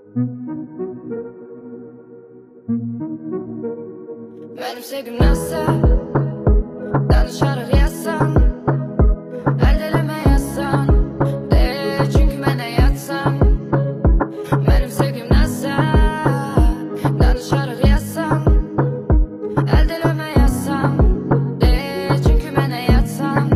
Benim sevgim nasıl? Danışarak yazsam, eldeleme yazsam, de çünkü ben yatsam. Benim sevgim nasıl? Danışarak yazsam, eldeleme yazsam, de çünkü ben yatsam.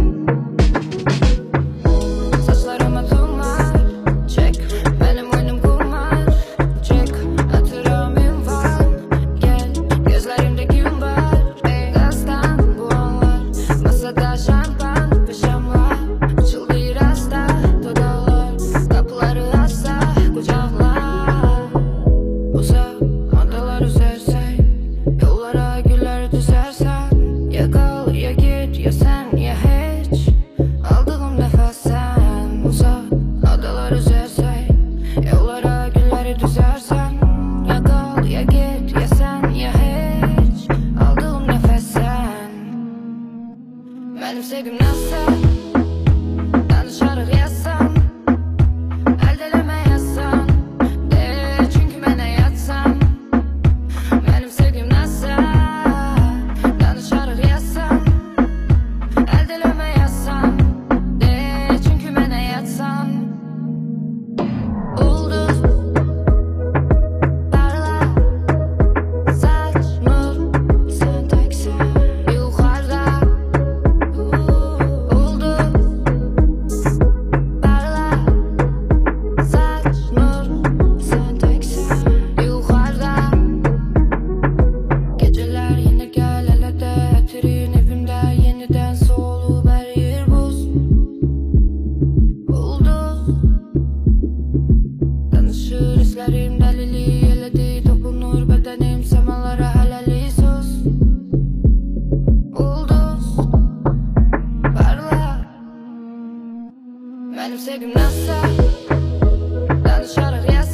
Saçlarıma dumlar, çek, benim oyunum kumar, çek, hatıramın var, gel, gözlerimde gün var, gazdan bu anlar, masada şampan, pijama, açıldı rasta, dudaklar, kapıları açsa, kucaklar, uzak, adalar üzersen, yollara güller düzersen, ya kal ya git ya sen ya hiç, aldığım nefes sen, uzak, adalar üzersen, yollara güller düzersen, ya kal ya git ya sen ya hiç, aldığım nefes sen. Benim sevgim nasıl? Danışarak yazsam, eldeleme yazsam, de çünkü ben yatsam. Benim sevgim nasıl? Danışarak yazsam, eldeleme yazsam, de çünkü ben yatsam. Ulduz, parla, saç, nur, sen teksin yukarıda. Ulduz, parla, saç, nur, sen teksin yukarıda. Geceler yine gel hele de, eterin evimde yeniden soğulup her yer buz. Ulduz, danışır hislerim deliliği eledi, dokunur bedenim semalara helali sus. Ulduz, parla, benim sevgim nasıl? Danışarak yazsam,